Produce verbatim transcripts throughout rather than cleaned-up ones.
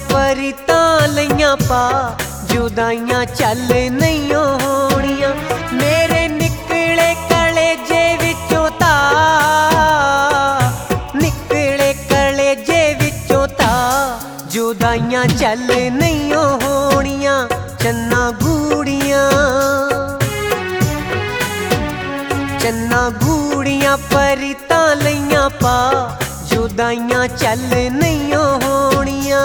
परितां लईयां पा जुदाइयां चल नहीं होणियां। मेरे निकले कलेजे विचों तां, निकले कलेजे विचों तां जुदाइयां चल नहीं होणियां। चन्ना गूड़ियां चन्ना गूड़ियां परितां लईयां पा जुदाइयां चल नहीं होणियां।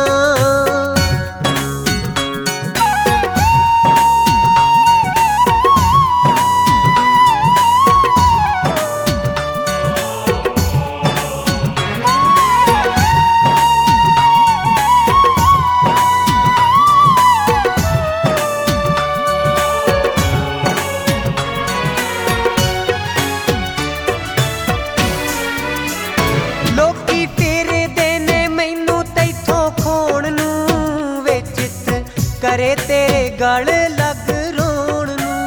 लोकी फिरदे ने मैनू तैथों खोण नूं, वे चित करे तेरे गल लग रोण नूं।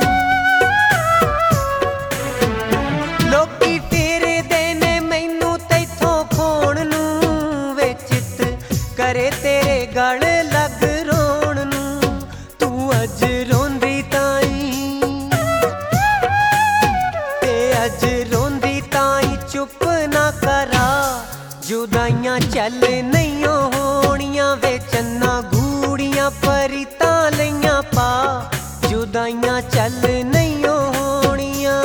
लोकी फिरदे ने मैनू तैथों खोण नूं, वे चित करे तेरे गल लग रोण नूं। तू अज रोंदी ताई ते अज रोंदी ताई चुप ना करा जुदाइयां चल नहीं होणियां। वे चन्ना गूड़ियां परितां लईयां पा जुदाइयां चल नहीं होणियां।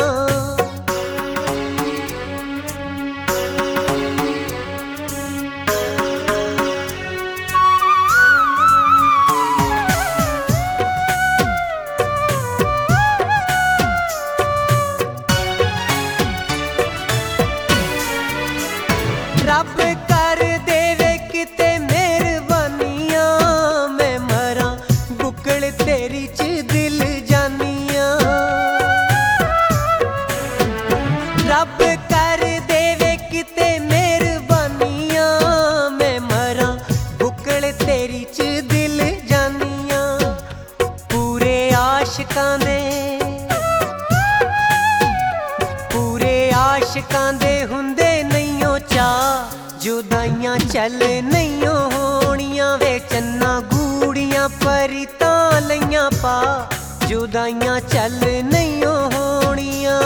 रब कर देवे किते मेहरबानियां, मैं मरां बुकल तेरी च दिल जानियां। रब कर देवे किते मेहरबानियां, मैं मरां बुकल तेरी च दिल जानियां। पूरे आशिकां दे पूरे आशिकां दे हुंदे नहीं ओ चा जुदाइयां चल नहीं होणियां। वे चन्ना गूड़ियां परितां लईयां पा जुदाइयां चल नहीं होणियां।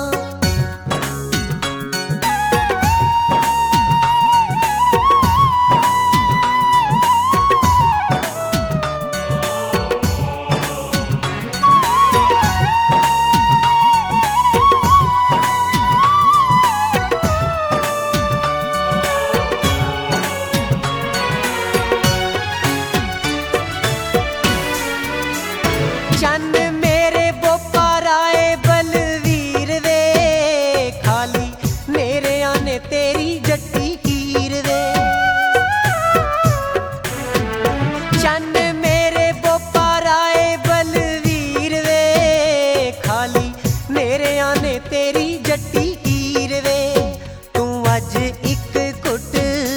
चन्न मेरे बोपा राए बलवीर वे, खाली मेरे आने तेरी जट्टी हीर वे। चन्न मेरे बोपा राए बलवीर वे, खाली मेरे आने तेरी जट्टी हीर वे। तू अज इक कुट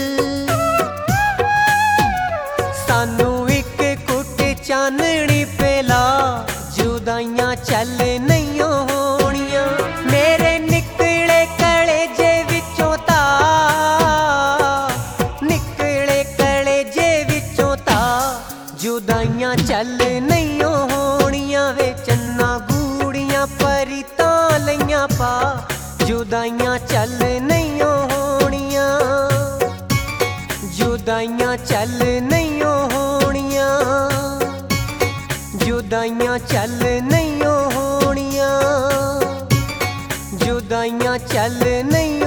सानू इक कुट चाननी पेला जुदाइयां चल नहीं होणियां। मेरे निकले कलेजे विचों तां, निकले कलेजे विचों तां जुदाइयां चल नहीं होणियां। वे चन्ना गूड़ियां परितां लईयां पा जुदाइयां चल नहीं होणियां। जुदाइयां चल नहीं होणियां, जुदाइयां चल नहीं होणियां, जुदाइयां चल नहीं